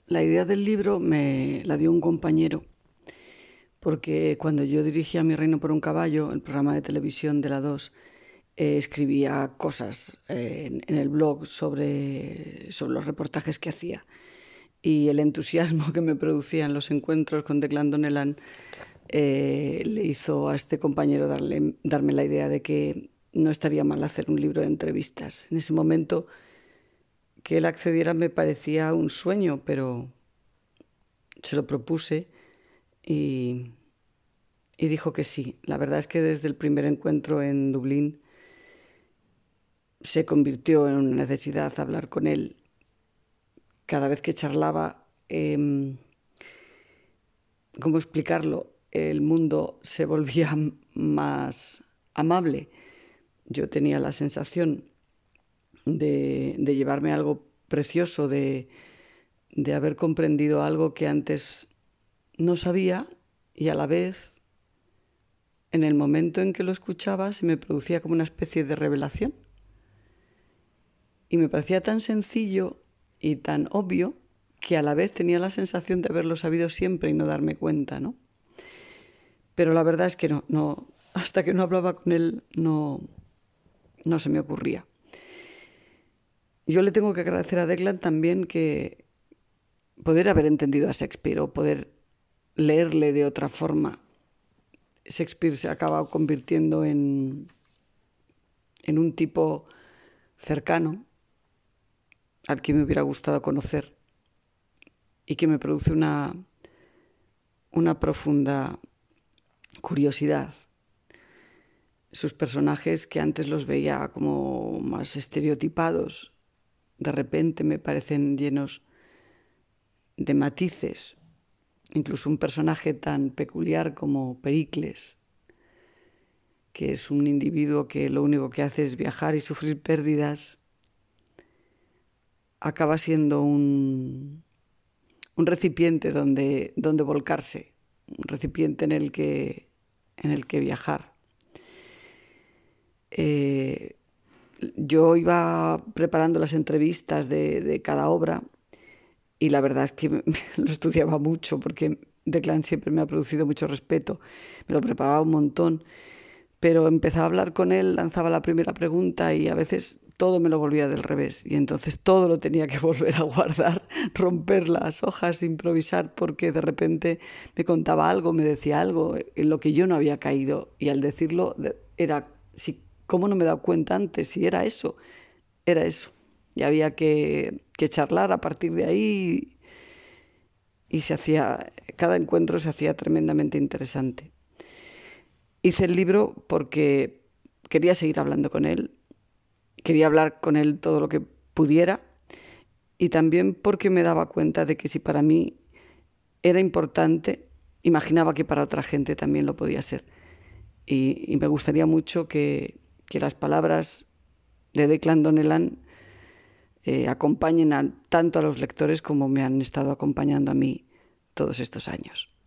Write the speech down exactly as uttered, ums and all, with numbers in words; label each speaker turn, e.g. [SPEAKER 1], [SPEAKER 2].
[SPEAKER 1] La idea del libro me la dio un compañero, porque cuando yo dirigía Mi reino por un caballo, el programa de televisión de la dos, eh, escribía cosas eh, en, en el blog sobre, sobre los reportajes que hacía. Y el entusiasmo que me producían los encuentros con Declan Donnellan eh, le hizo a este compañero darle, darme la idea de que no estaría mal hacer un libro de entrevistas. En ese momento que él accediera me parecía un sueño, pero se lo propuse y, y dijo que sí. La verdad es que desde el primer encuentro en Dublín se convirtió en una necesidad hablar con él. Cada vez que charlaba, eh, ¿cómo explicarlo? El mundo se volvía más amable. Yo tenía la sensación de, de llevarme algo precioso, de, de haber comprendido algo que antes no sabía, y a la vez, en el momento en que lo escuchaba, se me producía como una especie de revelación. Y me parecía tan sencillo y tan obvio que a la vez tenía la sensación de haberlo sabido siempre y no darme cuenta, ¿no? Pero la verdad es que no, no, hasta que no hablaba con él no, no se me ocurría. Yo le tengo que agradecer a Declan también que poder haber entendido a Shakespeare o poder leerle de otra forma. Shakespeare se acaba convirtiendo en, en un tipo cercano al que me hubiera gustado conocer y que me produce una, una profunda curiosidad. Sus personajes, que antes los veía como más estereotipados, de repente me parecen llenos de matices. Incluso un personaje tan peculiar como Pericles, que es un individuo que lo único que hace es viajar y sufrir pérdidas, acaba siendo un, un recipiente donde, donde volcarse, un recipiente en el que, en el que viajar. Eh, yo iba preparando las entrevistas de, de cada obra y la verdad es que me, lo estudiaba mucho porque Declan siempre me ha producido mucho respeto, me lo preparaba un montón, pero empezaba a hablar con él, lanzaba la primera pregunta y a veces todo me lo volvía del revés y entonces todo lo tenía que volver a guardar, romper las hojas, improvisar, porque de repente me contaba algo, me decía algo en lo que yo no había caído y al decirlo era, si, ¿cómo no me he dado cuenta antes? Si era eso, era eso. Y había que, que charlar a partir de ahí y se hacía, cada encuentro se hacía tremendamente interesante. Hice el libro porque quería seguir hablando con él, quería hablar con él todo lo que pudiera y también porque me daba cuenta de que si para mí era importante, imaginaba que para otra gente también lo podía ser. Y, y me gustaría mucho que, que las palabras de Declan Donnellan eh, acompañen a, tanto a los lectores como me han estado acompañando a mí todos estos años.